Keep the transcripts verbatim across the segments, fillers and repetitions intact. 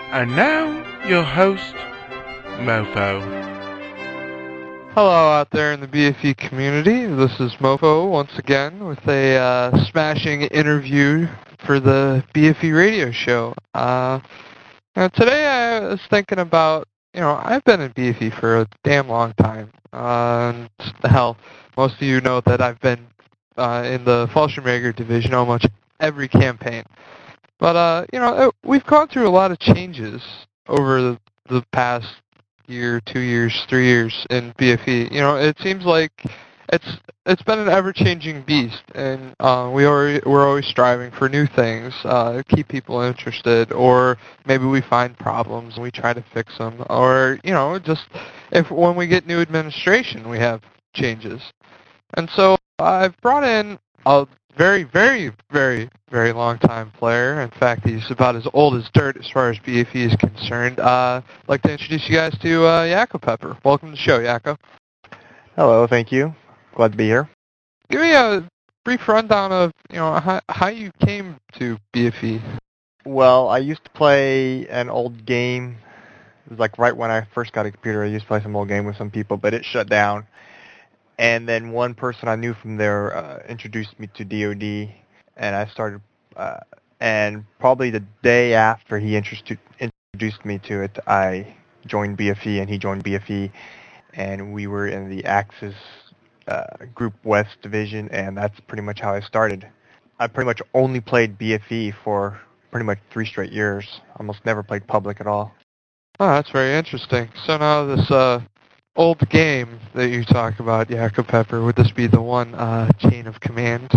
And now, your host, Mofo. Hello out there in the B F E community. This is Mofo once again with a uh, smashing interview for the B F E radio show. Uh, now today I was thinking about, you know, I've been in B F E for a damn long time. Uh, and hell, most of you know that I've been uh, in the Fallschirmjäger division almost every campaign. But, uh, you know, we've gone through a lot of changes over the, the past year, two years, three years in B F E. You know, it seems like it's it's been an ever-changing beast, and uh, we are we're always striving for new things, uh, keep people interested, or maybe we find problems and we try to fix them, or you know, just if when we get new administration, we have changes. And so I've brought in a very, very, very, very long time player. In fact, he's about as old as dirt as far as B F E is concerned. Uh, I'd like to introduce you guys to uh, Yakko Pepper. Welcome to the show, Yakko. Hello, thank you. Glad to be here. Give me a brief rundown of you know how, how you came to B F E. Well, I used to play an old game. It was like right when I first got a computer. I used to play some old game with some people, but it shut down. And then one person I knew from there uh, introduced me to D O D, and I started. Uh, and probably the day after he introduced introduced me to it, I joined B F E, and he joined B F E, and we were in the Axis uh, Group West Division, and that's pretty much how I started. I pretty much only played B F E for pretty much three straight years. Almost never played public at all. Oh, that's very interesting. So now this uh, old game that you talk about, Yakko Pepper, would this be the one uh, chain of command?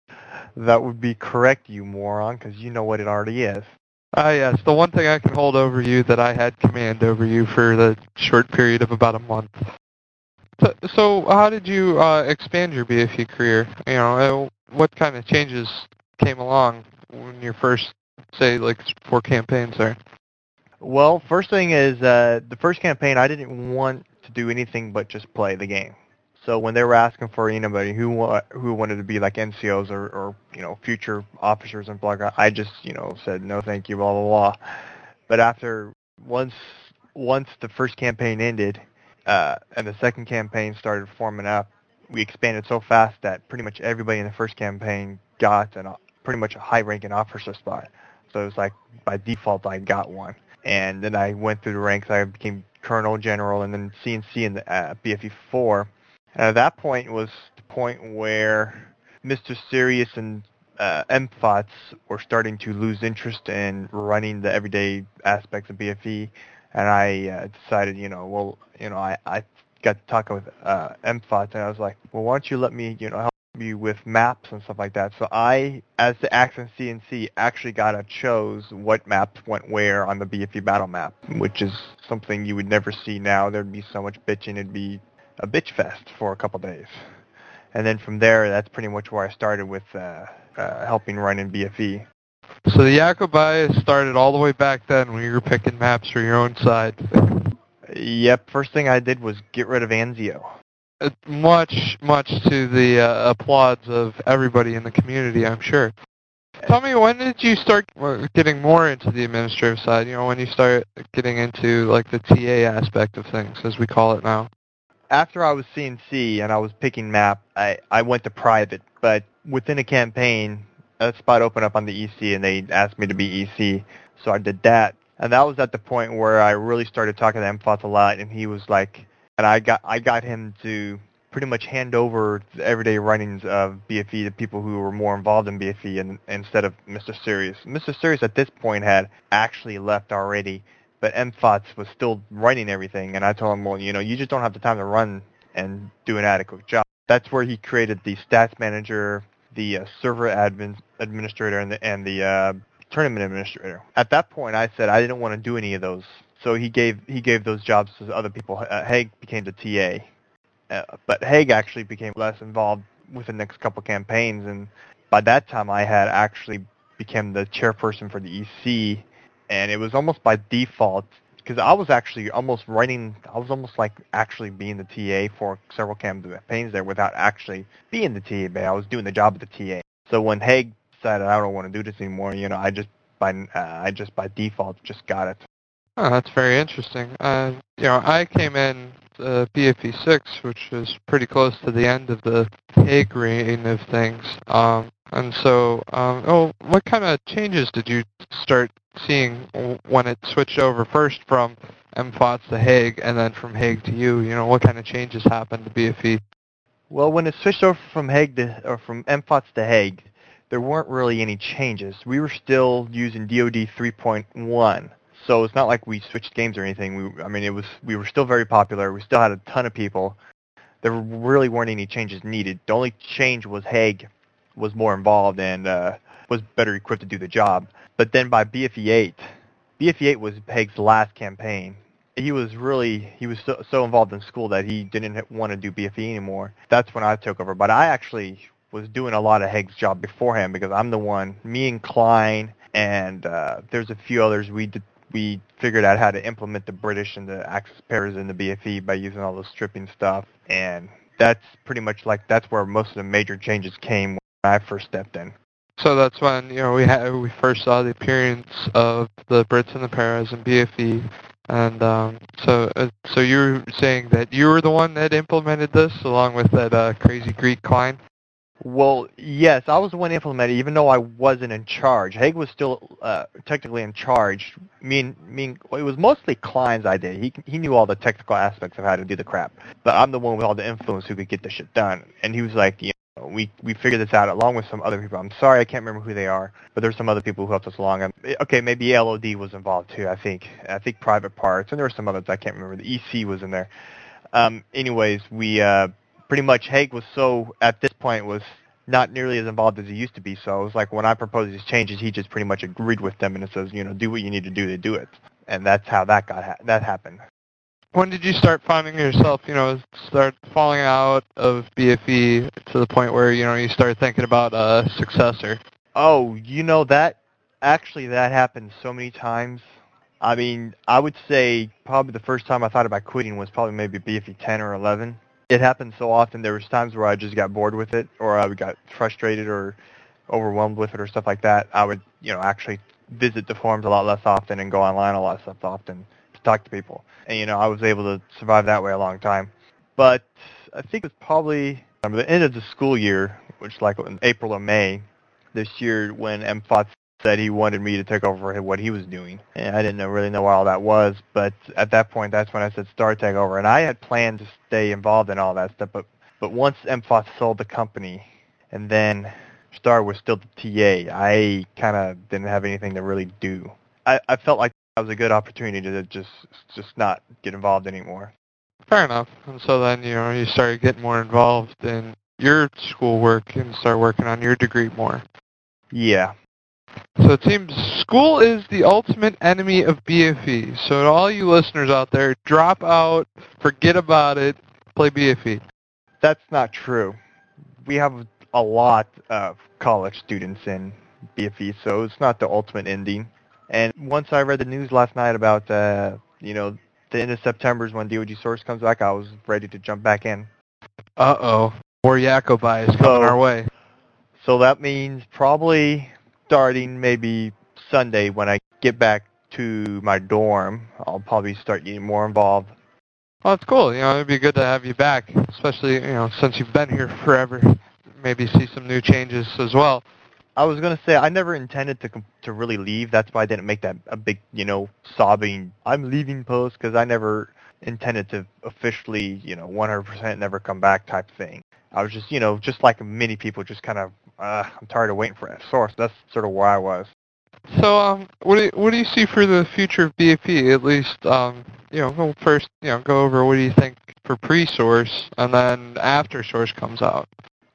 That would be correct, you moron, because you know what it already is. Ah, yes, the one thing I can hold over you that I had command over you for the short period of about a month. So, so how did you uh, expand your B F E career? You know, uh, what kind of changes came along when your first, say, like four campaigns there? Well, first thing is, uh, the first campaign, I didn't want to do anything but just play the game. So when they were asking for anybody who wa- who wanted to be like N C Os or, or you know future officers and blah blah, I just you know said no, thank you, blah blah blah. But after once once the first campaign ended, uh, and the second campaign started forming up, we expanded so fast that pretty much everybody in the first campaign got an pretty much a high-ranking officer spot. So it was like by default I got one. And then I went through the ranks. I became Colonel, General, and then C N C in the uh, B F E four. And at that point was the point where Mister Sirius and uh, M F O Ts were starting to lose interest in running the everyday aspects of B F E. And I uh, decided, you know, well, you know, I, I got to talking with uh, M F O Ts, and I was like, well, why don't you let me, you know, help you with maps and stuff like that. So I, as the Axis C N C, actually got to chose what maps went where on the B F E battle map, which is something you would never see now. There'd be so much bitching. It'd be a bitch fest for a couple days. And then from there, that's pretty much where I started with uh, uh, helping run in B F E. So the Yakko bias started all the way back then when you were picking maps for your own side. Yep, first thing I did was get rid of Anzio. Uh, much, much to the uh, applause of everybody in the community, I'm sure. Tell me, when did you start getting more into the administrative side? You know, when you start getting into like the T A aspect of things, as we call it now. After I was C N C and I was picking map, I, I went to private. But within a campaign, a spot opened up on the E C, and they asked me to be E C, so I did that. And that was at the point where I really started talking to M F O T a lot, and he was like, and I got I got him to pretty much hand over the everyday runnings of B F E to people who were more involved in B F E and, instead of Mister Sirius. Mister Sirius at this point had actually left already, but M F O T was still running everything, and I told him, well, you know, you just don't have the time to run and do an adequate job. That's where he created the stats manager, the uh, server admin administrator, and the, and the uh, tournament administrator. At that point, I said I didn't want to do any of those. So he gave he gave those jobs to other people. Uh, Haig became the T A, uh, but Haig actually became less involved with the next couple campaigns. And by that time, I had actually become the chairperson for the E C, and it was almost by default because I was actually almost running. I was almost like actually being the T A for several campaigns there without actually being the T A. But I was doing the job of the T A. So when Haig decided I don't want to do this anymore, you know, I just by uh, I just by default just got it. Oh, that's very interesting. Uh, you know, I came in uh, B F E six, which was pretty close to the end of the Hague reign of things. Um, and so, um, oh, what kind of changes did you start seeing w- when it switched over first from M F O T S to Hague, and then from Hague to you? You know, what kind of changes happened to B F E? Well, when it switched over from Hague to, or from M F O T S to Hague, there weren't really any changes. We were still using D O D three point one, so it's not like we switched games or anything. We, I mean, it was we were still very popular. We still had a ton of people. There really weren't any changes needed. The only change was Hague was more involved and uh, was better equipped to do the job. But then by B F E eight, B F E eight was Hague's last campaign. He was really, he was so, so involved in school that he didn't want to do B F E anymore. That's when I took over. But I actually was doing a lot of Hague's job beforehand because I'm the one, me and Klein, and uh, there's a few others, we did, we figured out how to implement the British and the access pairs in the B F E by using all the stripping stuff. And that's pretty much like, that's where most of the major changes came when I first stepped in. So that's when, you know, we had we first saw the appearance of the Brits and the Paras in B F E. And um, so, uh, so you were saying that you were the one that implemented this, along with that uh, crazy Greek Klein? Well, yes, I was the one implementing, even though I wasn't in charge. Hague was still uh, technically in charge. Mean, mean, well, it was mostly Klein's idea. He he knew all the technical aspects of how to do the crap, but I'm the one with all the influence who could get the shit done. And he was like, you know, we we figured this out along with some other people. I'm sorry, I can't remember who they are, but there's some other people who helped us along. And, okay, maybe L O D was involved too. I think I think Private Parts, and there were some others I can't remember. The E C was in there. Um, anyways, we. Uh, Pretty much Hague was so, at this point, was not nearly as involved as he used to be. So it was like when I proposed these changes, he just pretty much agreed with them and it says, you know, do what you need to do to do it. And that's how that got ha- that happened. When did you start finding yourself, you know, start falling out of B F E to the point where, you know, you start thinking about a successor? Oh, you know, that, actually that happened so many times. I mean, I would say probably the first time I thought about quitting was probably maybe B F E ten or eleven. It happened so often. There was times where I just got bored with it, or I got frustrated or overwhelmed with it, or stuff like that. I would, you know, actually visit the forums a lot less often and go online a lot less often to talk to people. And you know, I was able to survive that way a long time. But I think it was probably um, the end of the school year, which like in April or May this year, when M F O T S said he wanted me to take over what he was doing. And I didn't know, really know what all that was, but at that point, that's when I said Star take over. And I had planned to stay involved in all that stuff, but, but once M F O T S sold the company, and then Star was still the T A, I kind of didn't have anything to really do. I, I felt like that was a good opportunity to just just not get involved anymore. Fair enough. And so then, you know, you started getting more involved in your schoolwork and start working on your degree more. Yeah. So it seems school is the ultimate enemy of B F E. So to all you listeners out there, drop out, forget about it, play B F E. That's not true. We have a lot of college students in B F E, so it's not the ultimate ending. And once I read the news last night about, uh, you know, the end of September is when D O G Source comes back, I was ready to jump back in. Uh-oh. More Yakobai is coming So- our way. So that means probably starting maybe Sunday when I get back to my dorm, I'll probably start getting more involved. Well, that's cool. You know, it'd be good to have you back, especially, you know, since you've been here forever. Maybe see some new changes as well. I was gonna say I never intended to com- to really leave. That's why I didn't make that a big, you know, sobbing "I'm leaving" post, because I never intended to officially, you know, one hundred percent never come back type thing. I was just, you know, just like many people, just kind of, uh, I'm tired of waiting for a source. That's sort of where I was. So, um, what do you, what do you see for the future of B F E? At least, um, you know, we'll first, you know, go over what do you think for pre-source, and then after source comes out.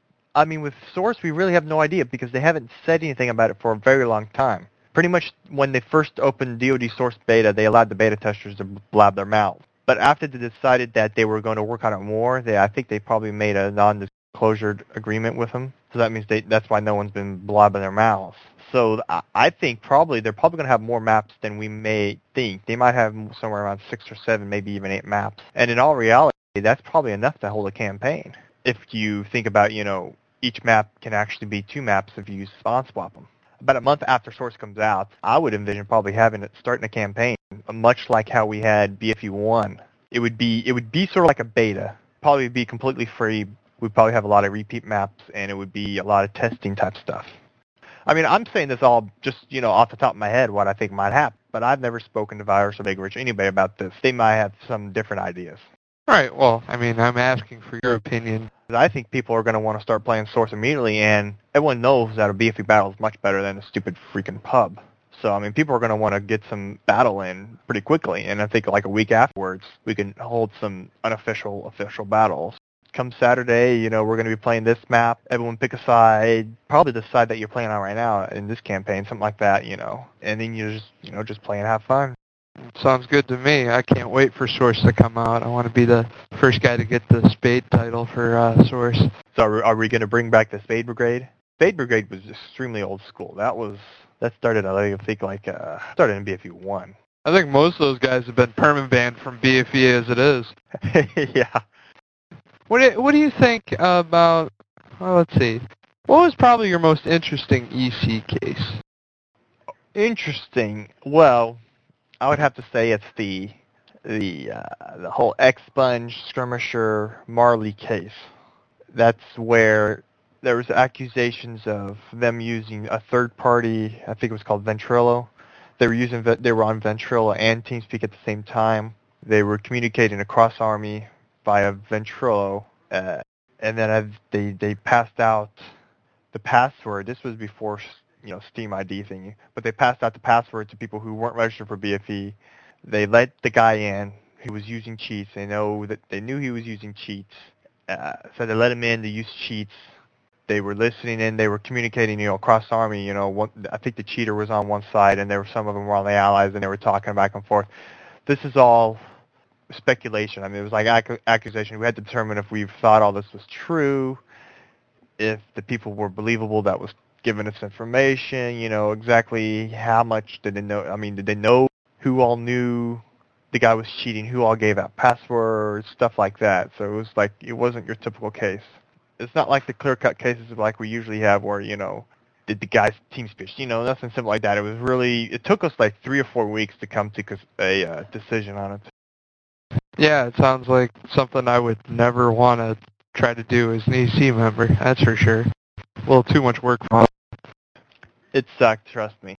I mean, with Source, we really have no idea because they haven't said anything about it for a very long time. Pretty much when they first opened D O D Source Beta, they allowed the beta testers to blab their mouths. But after they decided that they were going to work on it more, they, I think they probably made a non-disclosure agreement with them. So that means they, that's why no one's been blabbing their mouths. So I, I think probably they're probably going to have more maps than we may think. They might have somewhere around six or seven, maybe even eight maps. And in all reality, that's probably enough to hold a campaign. If you think about, you know, each map can actually be two maps if you spawn swap them. about a month after Source comes out, I would envision probably having it starting a campaign, much like how we had B F E one. It would be it would be sort of like a beta. Probably be completely free. We'd probably have a lot of repeat maps, and it would be a lot of testing type stuff. I mean, I'm saying this all just, you know, off the top of my head, what I think might happen. But I've never spoken to Virus or Big Rich or anybody about this. They might have some different ideas. All right, well, I mean, I'm asking for your opinion. I think people are going to want to start playing Source immediately, and everyone knows that a B F E battle is much better than a stupid freaking pub. So, I mean, people are going to want to get some battle in pretty quickly, and I think like a week afterwards, we can hold some unofficial, official battles. Come Saturday, you know, we're going to be playing this map. Everyone pick a side, probably the side that you're playing on right now in this campaign, something like that, you know. And then you just, you know, just play and have fun. Sounds good to me. I can't wait for Source to come out. I want to be the first guy to get the Spade title for uh, Source. So are, are we going to bring back the Spade Brigade? Spade Brigade was extremely old school. That was, that started, I think, like, uh, started in B F E one. I think most of those guys have been permanent banned from B F E as it is. Yeah. What do, what do you think about, well, let's see, what was probably your most interesting E C case? Interesting. Well, I would have to say it's the the uh, the whole Expunge Skirmisher Marley case. That's where there was accusations of them using a third party. I think it was called Ventrilo. They were using they were on Ventrilo and TeamSpeak at the same time. They were communicating across Army via Ventrilo, uh, and then I've, they they passed out the password. This was before, you know, Steam I D thingy, but they passed out the password to people who weren't registered for B F E. They let the guy in who was using cheats. They know that they knew he was using cheats, uh, so they let him in to use cheats. They were listening in. They were communicating, you know, across Army. You know, one, I think the cheater was on one side, and there were some of them were on the Allies, and they were talking back and forth. This is all speculation. I mean, it was like ac- accusation. We had to determine if we thought all this was true, if the people were believable that was giving us information, you know, exactly how much did they know. I mean, did they know who all knew the guy was cheating, who all gave out passwords, stuff like that. So it was like, it wasn't your typical case. It's not like the clear-cut cases like we usually have where, you know, did the guy's team speech, you know, nothing simple like that. It was really, it took us like three or four weeks to come to a uh, decision on it. Yeah, it sounds like something I would never want to try to do as an E C member, that's for sure. A little too much work for me. It sucked, trust me.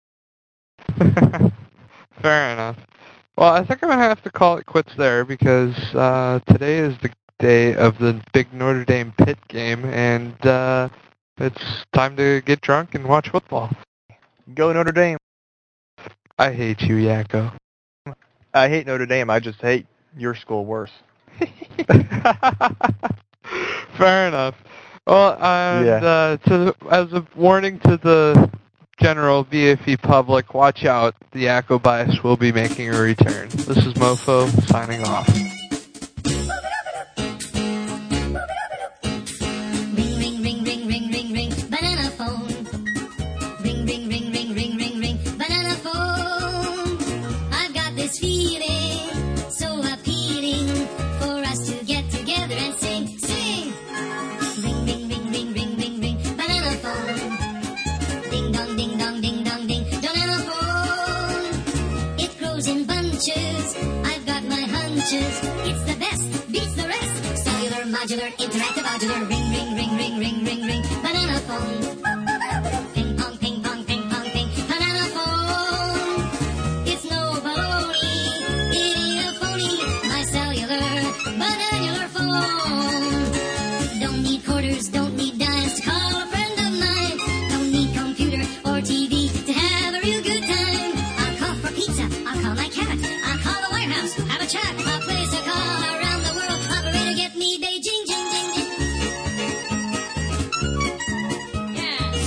Fair enough. Well, I think I'm going to have to call it quits there because uh, today is the day of the big Notre Dame Pitt game, and uh, it's time to get drunk and watch football. Go Notre Dame. I hate you, Yakko. I hate Notre Dame. I just hate your school worse. Fair enough. Well, and yeah. uh, to, as a warning to the general B F E public, watch out. The Yakko bias will be making a return. This is Mofo signing off. Ring, ring, ring, ring, ring, ring, ring, banana phone. Ring, ring, ring, ring, ring, ring, ring, banana phone. I've got this feeling so appealing for us to get together and sing, sing. Ring, ring, ring, ring, ring, ring, ring, banana phone. Ding dong, ding dong, ding dong, ding, banana phone. It grows in bunches. I've got my hunches. It's the best, beats the rest. Cellular, modular, interactive, modular. Ring, ring, ring, ring, ring, ring, ring, banana phone. Ping pong, ping pong, ping pong, ping, banana phone. It's no baloney, it ain't a phony. My cellular, banana phone. Don't need quarters, don't need dimes to call a friend of mine. Don't need computer or T V to have a real good time. I'll call for pizza, I'll call my cat, I'll call the warehouse, have a chat. I'll place a call around the world, operator get me Beijing, jing, jing, jing. Yeah,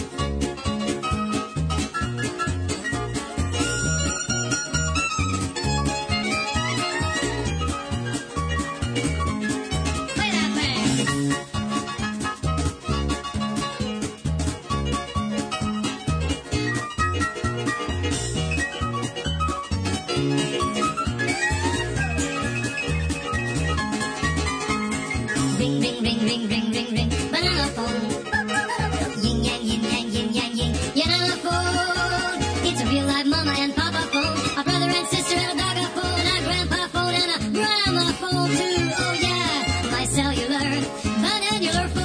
banana your phone.